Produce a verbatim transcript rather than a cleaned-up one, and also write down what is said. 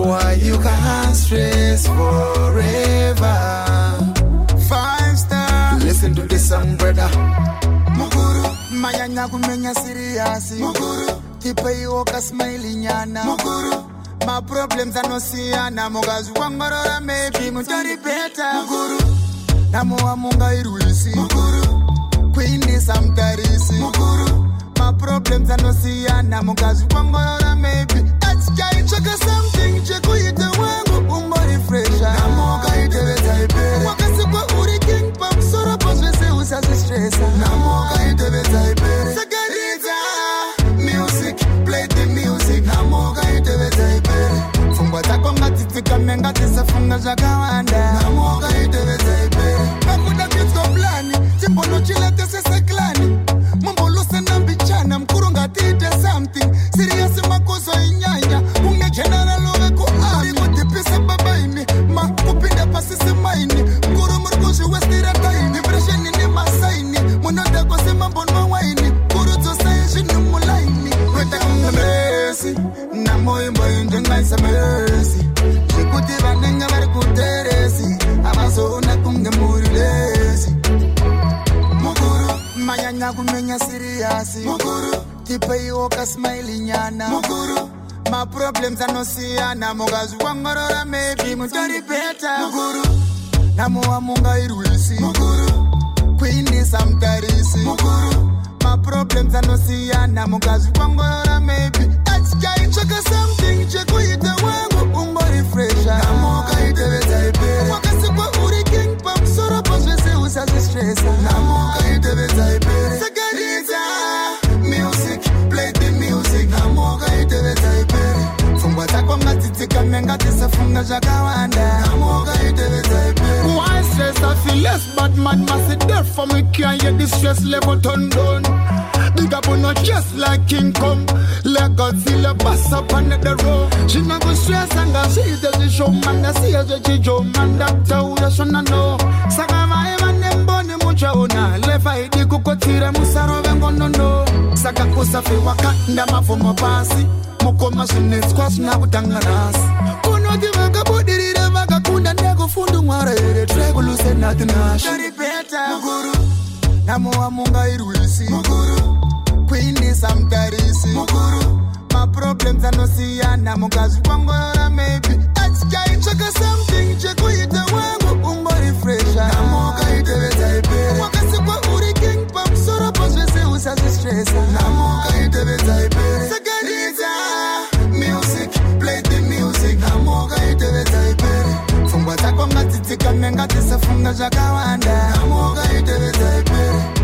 Boy, you can't stress forever. Five star. Listen to this song, brother. Mukuru, mayanya kumenya serious. Mukuru, tipe yoka smiling yana. Mukuru, my problems are no siana. Mugazu wangorora maybe mutari better. Mukuru, namu amunga iruisi. Mukuru, queen is amtarisi. Mukuru, my problems are no siana. Mugazu wangorora maybe. That's guy chaka something cheku ite wangu umori fresha. Namoga ite beta ipe. Wakasi kwa uri king pop soro poswese usazi stressa. Namoga ite beta ipe. Sagarita music, play the music. Namoga ite beta ipe. Fungwa tako ngati kame ngati safunga jakawanda. Namoga ite beta ipe. Makuda kitko plani, timbo no chilete sese klani. Mumbo luse nambichana, mkuru ngati ite something. Serious makoso inyanya, unge general ove ku ari. Kuti pise babaini, ma kupinde pasisi maini. Mkuru murkushi westira taini, pressure ni masaini. Munoda kwa sema mbonwa waini, kuru to sayishi ni mulaini. Weta kunga mercy, na moi moi njenga isa mercy. Shikuti vanenga vari kuteresi, abaso una kunga murilesi. Mukuru, mayanya kumenya serious. Mukuru, tipe yoka smiling yana. Mukuru, my problems are no siana. Mugazu wangorora maybe mutari better. Mukuru, namu amunga iruisi. Mukuru, queen is amtarisi. Mukuru, my problems are no siana. Mugazu wangorora maybe. That's guy chaka something cheku ite wangu umori fresha. Namoga ite beta ipe. Wakasi kwa uri king pop soro poswese usazi stressa. Namoga ite beta ipe. Sagarita music, play the music. Namoga ite beta ipe. Fungwa tako ngati kame ngati safunga jakawanda. Namoga ite beta ipe. Why stress I feel less bad man must sit there for me can't get the stress level turn down. Big up on not just like King Kong. Let Godzilla bust up on the road. She not go stress and go see the show man. I see as a Joe man doctor who just wanna know. Sagama even them bone mucha ona. Lefa idi kukotira musaro vengo no no. Saka kusafi wakanda mafumo pasi. Mukoma shine squash na butanganas. Kuno divaka bodi revaka kunda nego fundu mwara ere trego lose natinash. Dari beta Mukuru, namu amunga iruisi. Mukuru, queen is amtarisi. Mukuru, my problems are no siana. Mugazu wangorora maybe. That's guy chaka something cheku ite wangu umori fresha. Namoga ite beta ipe. Wakasi kwa uri king pop soro poswese usazi stressa. Namoga ite beta ipe. Sagarita music, play the music. Namoga ite beta ipe. Fungwa tako ngati kame ngati safunga jakawanda. Namoga ite beta ipe.